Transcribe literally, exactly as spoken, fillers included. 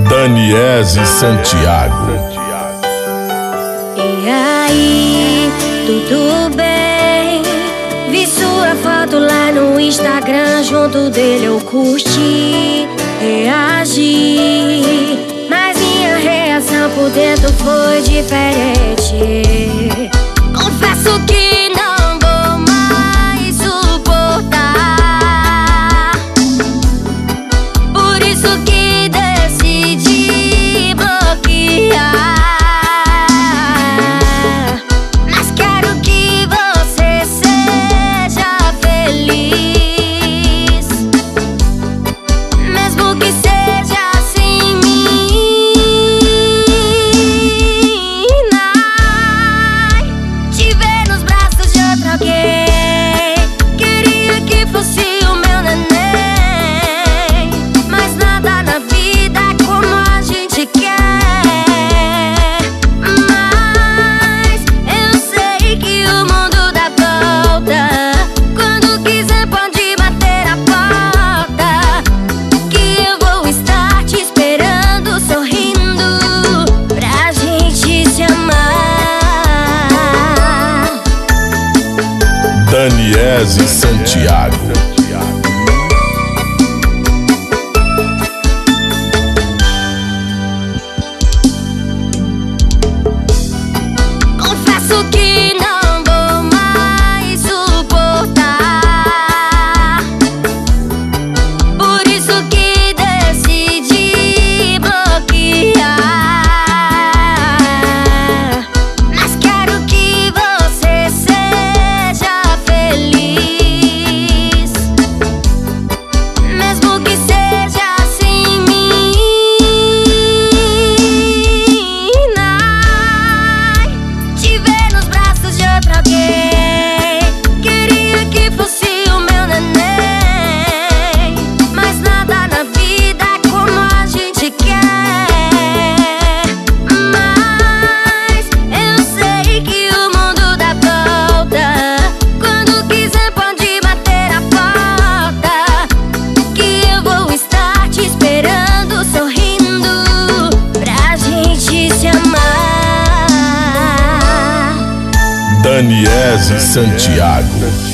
Daniese Santiago. E aí, tudo bem? Vi sua foto lá no Instagram, junto dele eu curti, reagi, mas minha reação por dentro foi diferente. Confesso que não vou mais suportar, por isso que decidi bloquear. Mas quero que você seja feliz, mesmo que seja sem mim. Ai, te ver nos braços de outro alguém, queria que fosse o meu neném, mas nada na vida é como a gente quer. Mas eu sei que o mundo dá volta, quando quiser pode bater a porta, que eu vou estar te esperando, sorrindo, pra gente se amar. Daniese Santiago. Confesso que não vou mais suportar, por isso que decidi bloquear. Mas quero que você seja feliz, mesmo que seja sem mim. Ai, te ver nos braços de outro alguém, queria que fosse o meu neném, mas nada na vida é como a gente quer. Mas eu sei que o mundo dá volta, quando quiser pode bater a porta, que eu vou estar te esperando, sorrindo, pra gente se amar. Daniese Santiago.